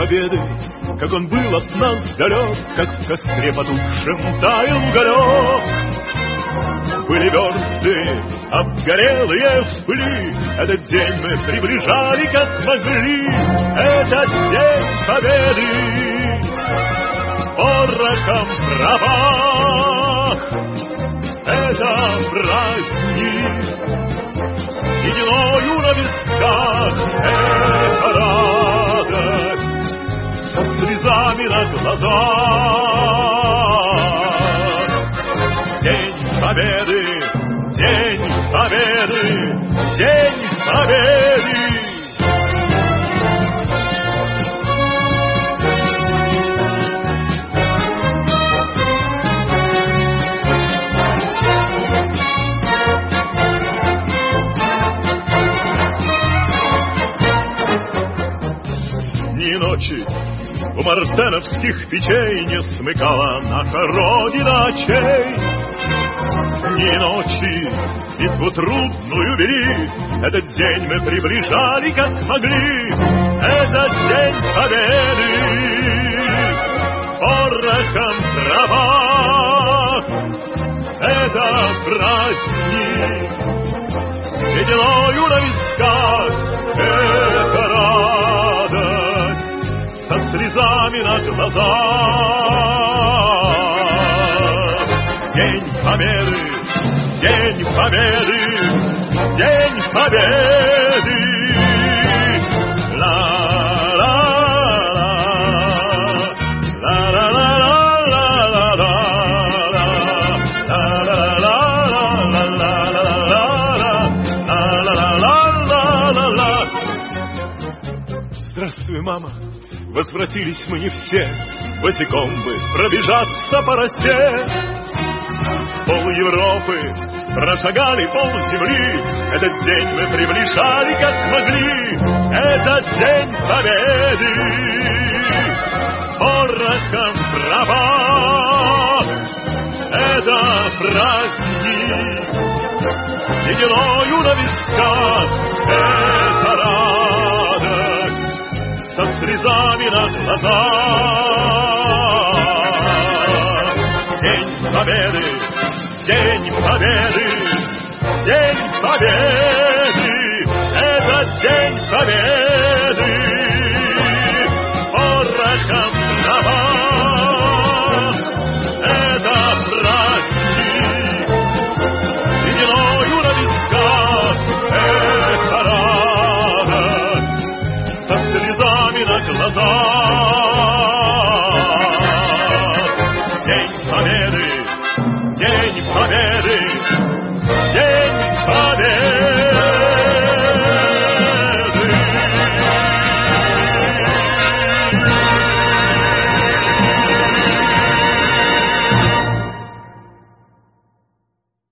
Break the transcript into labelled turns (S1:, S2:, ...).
S1: Победы, как он был от нас далек, как в костре потухшем таял уголек. Были версты, обгорелые в пыли, этот день мы приближали, как могли. Этот день победы порохом в правах. Это праздник с сединою на висках. Это радость со слезами на глазах. День победы, день победы, день победы. Ни ночи у мартеновских печей не смыкала наша Родина очей. Ни ночи битву трудную вели, этот день мы приближали, как могли. Этот день победы порохом в травах. Это праздник с сединою на висках. Это радость со слезами на глазах. День победы, день победы, день победы. Здравствуй, мама. Возвратились мы не все, босиком бы пробежаться по росе. Пол Европы прошагали, пол земли, этот день мы приближали, как могли. Этот день победы порохом в правах. Это праздник с сединою на висках. Это радость со слезами на глазах. День победы, день победы, день победы, этот день победы.